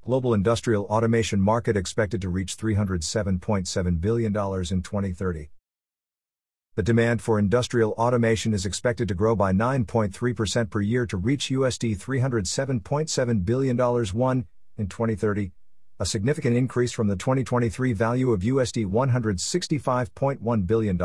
Global industrial automation market expected to reach $307.7 billion in 2030. The demand for industrial automation is expected to grow by 9.3% per year to reach $307.7 billion in 2030, a significant increase from the 2023 value of $165.1 billion.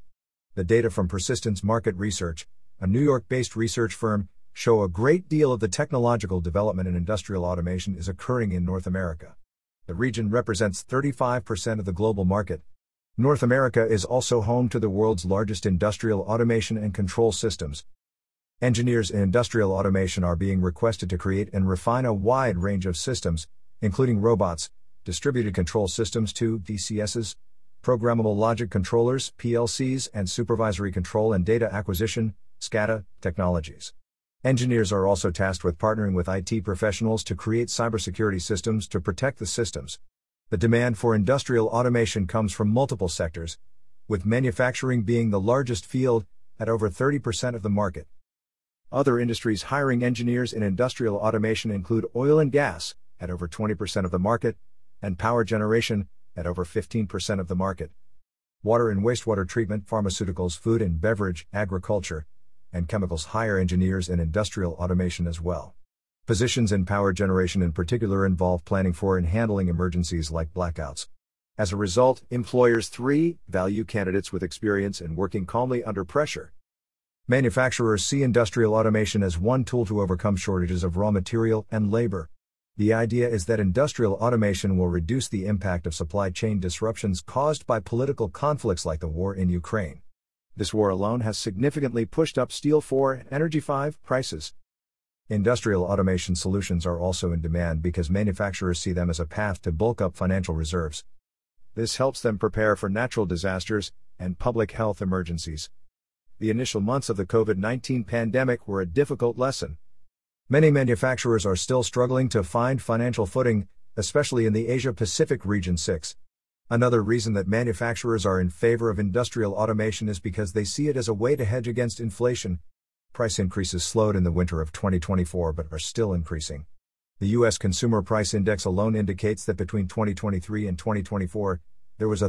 The data from Persistence Market Research, a New York-based research firm, show a great deal of the technological development in industrial automation is occurring in North America. The region represents 35% of the global market. North America is also home to the world's largest industrial automation and control systems. Engineers in industrial automation are being requested to create and refine a wide range of systems, including robots, distributed control systems DCSs, programmable logic controllers PLCs, and supervisory control and data acquisition SCADA technologies. Engineers are also tasked with partnering with IT professionals to create cybersecurity systems to protect the systems. The demand for industrial automation comes from multiple sectors, with manufacturing being the largest field, at over 30% of the market. Other industries hiring engineers in industrial automation include oil and gas, at over 20% of the market, and power generation, at over 15% of the market. Water and wastewater treatment, pharmaceuticals, food and beverage, agriculture, and chemicals hire engineers in industrial automation as well. Positions in power generation in particular involve planning for and handling emergencies like blackouts. As a result, employers value candidates with experience in working calmly under pressure. Manufacturers see industrial automation as one tool to overcome shortages of raw material and labor. The idea is that industrial automation will reduce the impact of supply chain disruptions caused by political conflicts like the war in Ukraine. This war alone has significantly pushed up steel and energy prices. Industrial automation solutions are also in demand because manufacturers see them as a path to bulk up financial reserves. This helps them prepare for natural disasters and public health emergencies. The initial months of the COVID-19 pandemic were a difficult lesson. Many manufacturers are still struggling to find financial footing, especially in the Asia-Pacific region 6. Another reason that manufacturers are in favor of industrial automation is because they see it as a way to hedge against inflation. Price increases slowed in the winter of 2024 but are still increasing. The U.S. Consumer Price Index alone indicates that between 2023 and 2024, there was a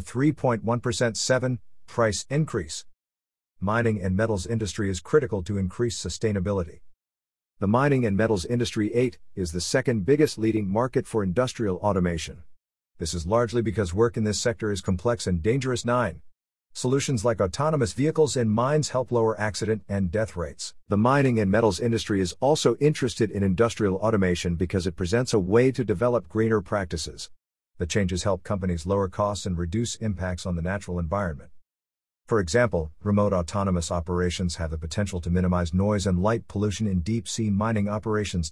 3.1% price increase. Mining and metals industry is critical to increase sustainability. The mining and metals industry is the second biggest leading market for industrial automation. This is largely because work in this sector is complex and dangerous. Solutions like autonomous vehicles in mines help lower accident and death rates. The mining and metals industry is also interested in industrial automation because it presents a way to develop greener practices. The changes help companies lower costs and reduce impacts on the natural environment. For example, remote autonomous operations have the potential to minimize noise and light pollution in deep-sea mining operations.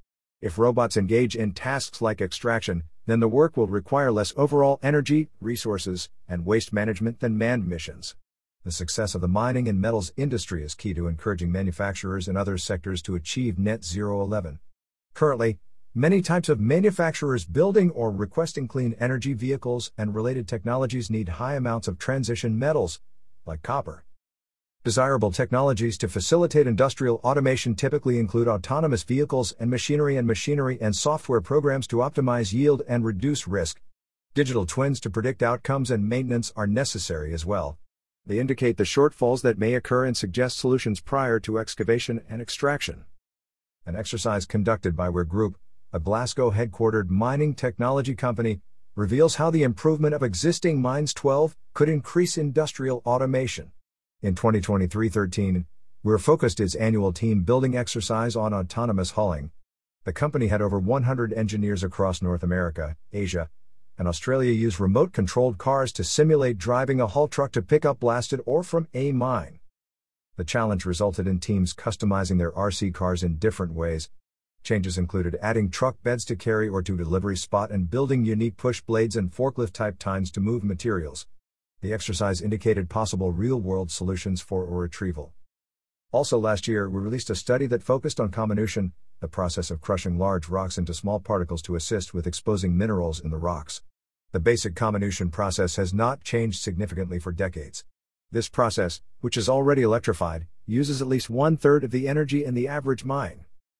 If robots engage in tasks like extraction, then the work will require less overall energy, resources, and waste management than manned missions. The success of the mining and metals industry is key to encouraging manufacturers in other sectors to achieve Net Zero 11. Currently, many types of manufacturers building or requesting clean energy vehicles and related technologies need high amounts of transition metals, like copper. Desirable technologies to facilitate industrial automation typically include autonomous vehicles and machinery and software programs to optimize yield and reduce risk. Digital twins to predict outcomes and maintenance are necessary as well. They indicate the shortfalls that may occur and suggest solutions prior to excavation and extraction. An exercise conducted by Weir Group, a Glasgow-headquartered mining technology company, reveals how the improvement of existing mines could increase industrial automation. In 2023-13, Weir focused its annual team-building exercise on autonomous hauling. The company had over 100 engineers across North America, Asia, and Australia use remote-controlled cars to simulate driving a haul truck to pick up blasted ore from a mine. The challenge resulted in teams customizing their RC cars in different ways. Changes included adding truck beds to carry or to delivery spot and building unique push blades and forklift-type tines to move materials. The exercise indicated possible real-world solutions for ore retrieval. Also last year, we released a study that focused on comminution, the process of crushing large rocks into small particles to assist with exposing minerals in the rocks. The basic comminution process has not changed significantly for decades. This process, which is already electrified, uses at least one-third of the energy in the average mine.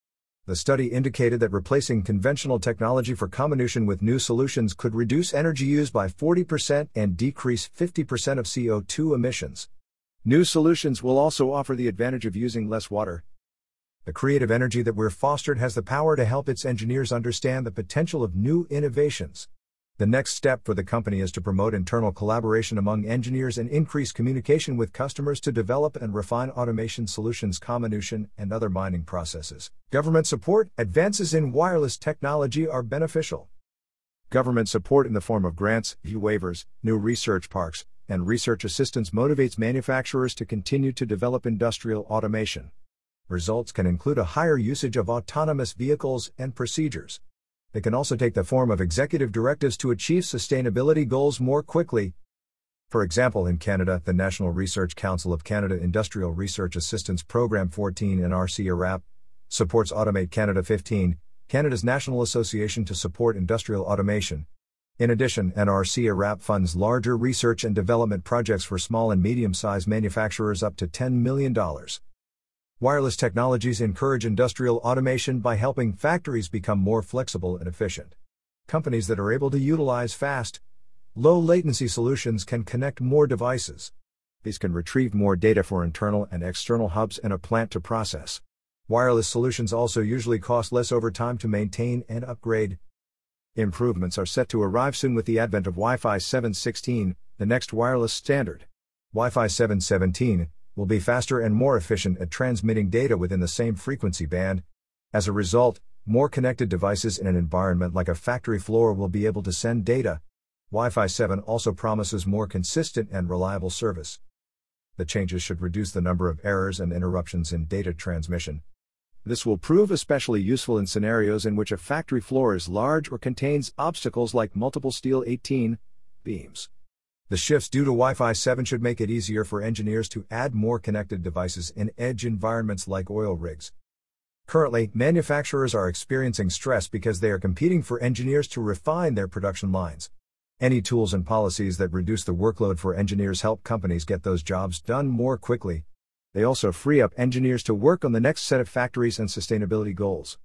The study indicated that replacing conventional technology for comminution with new solutions could reduce energy use by 40% and decrease 50% of CO2 emissions. New solutions will also offer the advantage of using less water. The creative energy that we're fostered has the power to help its engineers understand the potential of new innovations. The next step for the company is to promote internal collaboration among engineers and increase communication with customers to develop and refine automation solutions, comminution, and other mining processes. Government support. Advances in wireless technology are beneficial. Government support in the form of grants, waivers, new research parks, and research assistance motivates manufacturers to continue to develop industrial automation. Results can include a higher usage of autonomous vehicles and procedures. They can also take the form of executive directives to achieve sustainability goals more quickly. For example, in Canada, the National Research Council of Canada Industrial Research Assistance Program 14 NRC-IRAP supports Automate Canada 15, Canada's national association to support industrial automation. In addition, NRC-IRAP funds larger research and development projects for small and medium-sized manufacturers up to $10 million. Wireless technologies encourage industrial automation by helping factories become more flexible and efficient. Companies that are able to utilize fast, low-latency solutions can connect more devices. These can retrieve more data for internal and external hubs in a plant to process. Wireless solutions also usually cost less over time to maintain and upgrade. Improvements are set to arrive soon with the advent of Wi-Fi 7.16, the next wireless standard. Wi-Fi 7.17 will be faster and more efficient at transmitting data within the same frequency band. As a result, more connected devices in an environment like a factory floor will be able to send data. Wi-Fi 7 also promises more consistent and reliable service. The changes should reduce the number of errors and interruptions in data transmission. This will prove especially useful in scenarios in which a factory floor is large or contains obstacles like multiple steel 18 beams. The shifts due to Wi-Fi 7 should make it easier for engineers to add more connected devices in edge environments like oil rigs. Currently, manufacturers are experiencing stress because they are competing for engineers to refine their production lines. Any tools and policies that reduce the workload for engineers help companies get those jobs done more quickly. They also free up engineers to work on the next set of factories and sustainability goals.